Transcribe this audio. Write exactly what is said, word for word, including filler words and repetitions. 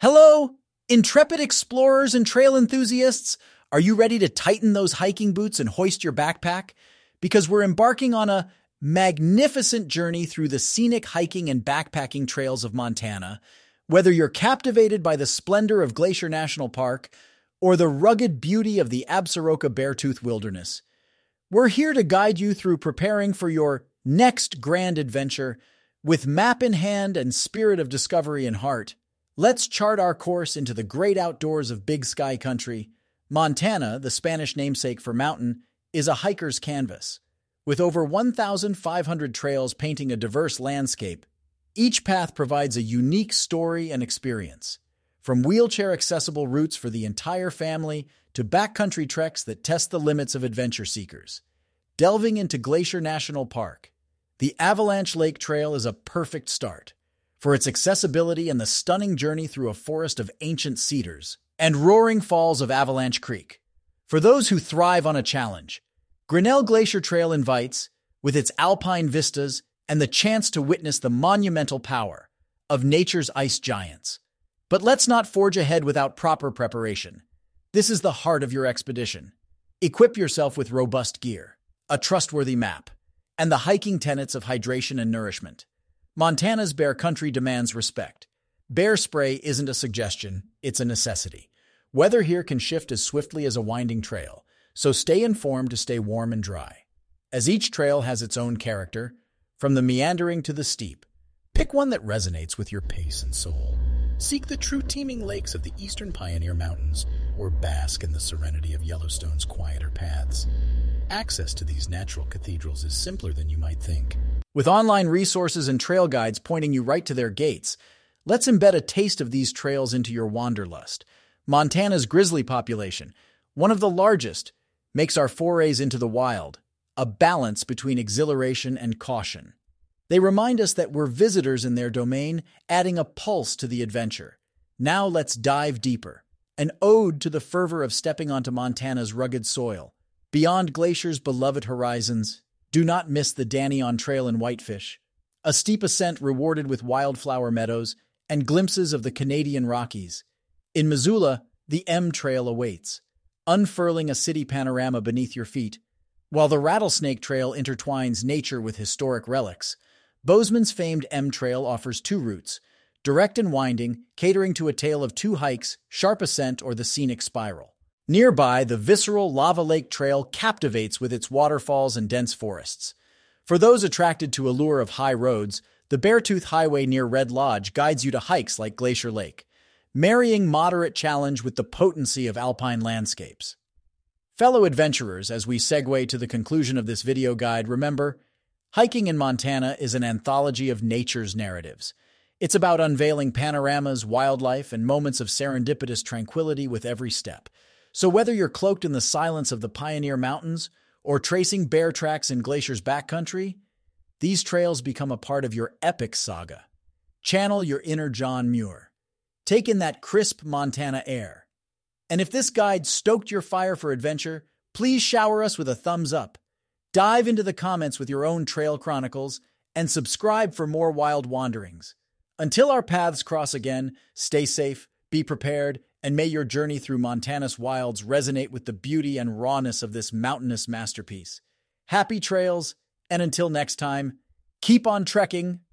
Hello, intrepid explorers and trail enthusiasts. Are you ready to tighten those hiking boots and hoist your backpack? Because we're embarking on a magnificent journey through the scenic hiking and backpacking trails of Montana. Whether you're captivated by the splendor of Glacier National Park or the rugged beauty of the Absaroka Beartooth Wilderness, we're here to guide you through preparing for your next grand adventure with map in hand and spirit of discovery in heart. Let's chart our course into the great outdoors of Big Sky Country. Montana, the Spanish namesake for mountain, is a hiker's canvas. With over one thousand five hundred trails painting a diverse landscape, each path provides a unique story and experience. From wheelchair-accessible routes for the entire family to backcountry treks that test the limits of adventure seekers. Delving into Glacier National Park, the Avalanche Lake Trail is a perfect start for its accessibility and the stunning journey through a forest of ancient cedars and roaring falls of Avalanche Creek. For those who thrive on a challenge, Grinnell Glacier Trail invites, with its alpine vistas and the chance to witness the monumental power of nature's ice giants. But let's not forge ahead without proper preparation. This is the heart of your expedition. Equip yourself with robust gear, a trustworthy map, and the hiking tenets of hydration and nourishment. Montana's bear country demands respect. Bear spray isn't a suggestion, it's a necessity. Weather here can shift as swiftly as a winding trail, so stay informed to stay warm and dry. As each trail has its own character, from the meandering to the steep, pick one that resonates with your pace and soul. Seek the true teeming lakes of the Eastern Pioneer Mountains, or bask in the serenity of Yellowstone's quieter paths. Access to these natural cathedrals is simpler than you might think. With online resources and trail guides pointing you right to their gates, let's embed a taste of these trails into your wanderlust. Montana's grizzly population, one of the largest, makes our forays into the wild a balance between exhilaration and caution. They remind us that we're visitors in their domain, adding a pulse to the adventure. Now let's dive deeper. An ode to the fervor of stepping onto Montana's rugged soil. Beyond Glacier's beloved horizons, do not miss the Danneon Trail in Whitefish, a steep ascent rewarded with wildflower meadows and glimpses of the Canadian Rockies. In Missoula, the M Trail awaits, unfurling a city panorama beneath your feet. While the Rattlesnake Trail intertwines nature with historic relics, Bozeman's famed M Trail offers two routes, direct and winding, catering to a tale of two hikes, sharp ascent, or the scenic spiral. Nearby, the visceral Lava Lake Trail captivates with its waterfalls and dense forests. For those attracted to allure of high roads, the Beartooth Highway near Red Lodge guides you to hikes like Glacier Lake, marrying moderate challenge with the potency of alpine landscapes. Fellow adventurers, as we segue to the conclusion of this video guide, remember, hiking in Montana is an anthology of nature's narratives. It's about unveiling panoramas, wildlife, and moments of serendipitous tranquility with every step. So whether you're cloaked in the silence of the Pioneer Mountains or tracing bear tracks in Glacier's backcountry, these trails become a part of your epic saga. Channel your inner John Muir. Take in that crisp Montana air. And if this guide stoked your fire for adventure, please shower us with a thumbs up. Dive into the comments with your own trail chronicles and subscribe for more wild wanderings. Until our paths cross again, stay safe, be prepared, and may your journey through Montana's wilds resonate with the beauty and rawness of this mountainous masterpiece. Happy trails, and until next time, keep on trekking.